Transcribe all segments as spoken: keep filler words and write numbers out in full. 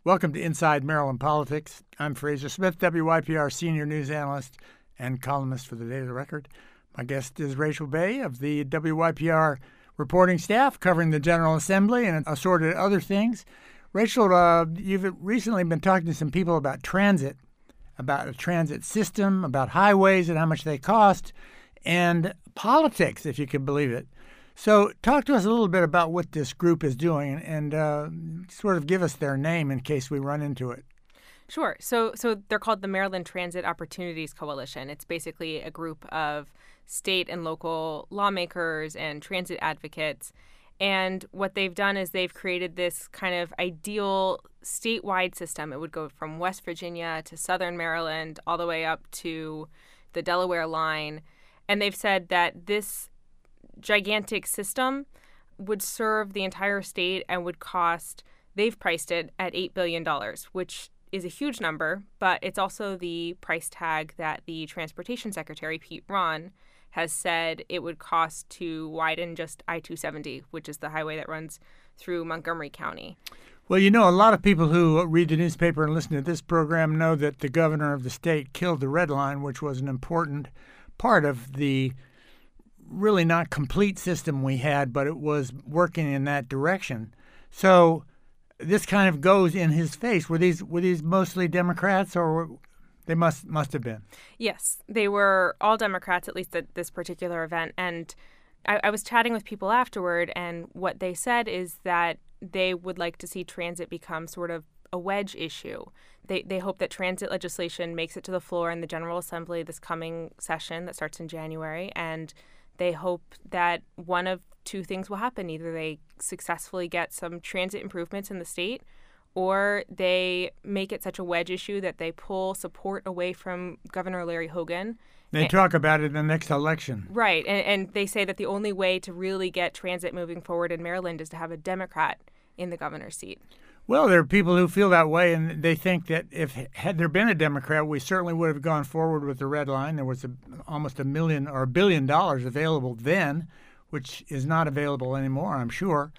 Welcome to Inside Maryland Politics. I'm Fraser Smith, W Y P R senior news analyst and columnist for the Daily Record. My guest is Rachel Bay of the W Y P R reporting staff covering the General Assembly and assorted other things. Rachel, uh, you've recently been talking to some people about transit, about a transit system, about highways and how much they cost, and politics, if you can believe it. So talk to us a little bit about what this group is doing and uh, sort of give us their name in case we run into it. Sure. So so they're called the Maryland Transit Opportunities Coalition. It's basically a group of state and local lawmakers and transit advocates. And what they've done is they've created this kind of ideal statewide system. It would go from West Virginia to Southern Maryland all the way up to the Delaware line. And they've said that this gigantic system would serve the entire state and would cost, they've priced it at eight billion dollars, which is a huge number, but it's also the price tag that the Transportation Secretary, Pete Rahn, has said it would cost to widen just I two seventy, which is the highway that runs through Montgomery County. Well, you know, a lot of people who read the newspaper and listen to this program know that the governor of the state killed the Red Line, which was an important part of the really not complete system we had, but it was working in that direction. So this kind of goes in his face. Were these were these mostly Democrats, or were, they must must have been? Yes, they were all Democrats, at least at this particular event. And I, I was chatting with people afterward, and what they said is that they would like to see transit become sort of a wedge issue. They they hope that transit legislation makes it to the floor in the General Assembly this coming session that starts in January, and they hope that one of two things will happen. Either they successfully get some transit improvements in the state, or they make it such a wedge issue that they pull support away from Governor Larry Hogan. They and, talk about it in the next election. Right. And, and they say that the only way to really get transit moving forward in Maryland is to have a Democrat in the governor's seat. Well, there are people who feel that way, and they think that if had there been a Democrat, we certainly would have gone forward with the Red Line. There was a, almost a million or a billion dollars available then, which is not available anymore, I'm sure.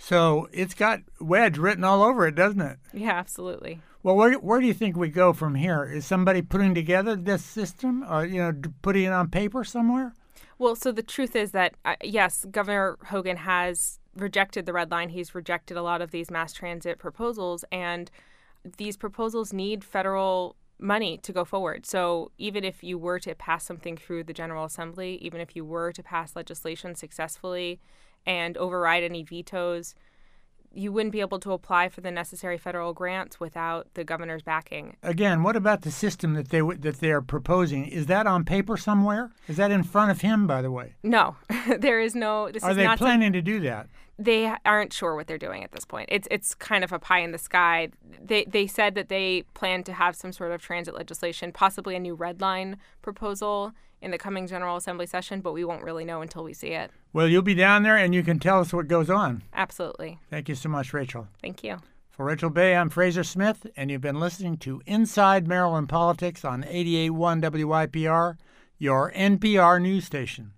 So it's got wedge written all over it, doesn't it? Yeah, absolutely. Well, where where do you think we go from here? Is somebody putting together this system, or you know, putting it on paper somewhere? Well, so the truth is that uh, yes, Governor Hogan has rejected the Red Line. He's rejected a lot of these mass transit proposals, and these proposals need federal money to go forward. So even if you were to pass something through the General Assembly, even if you were to pass legislation successfully and override any vetoes, you wouldn't be able to apply for the necessary federal grants without the governor's backing. Again, what about the system that they that they are proposing? Is that on paper somewhere? Is that in front of him, by the way? No, there is no. This are is they not planning some, to do that? They aren't sure what they're doing at this point. It's it's kind of a pie in the sky. They they said that they plan to have some sort of transit legislation, possibly a new Red Line proposal in the coming General Assembly session, but we won't really know until we see it. Well, you'll be down there and you can tell us what goes on. Absolutely. Thank you so much, Rachel. Thank you. For Rachel Bay, I'm Fraser Smith, and you've been listening to Inside Maryland Politics on eighty-eight point one W Y P R, your N P R news station.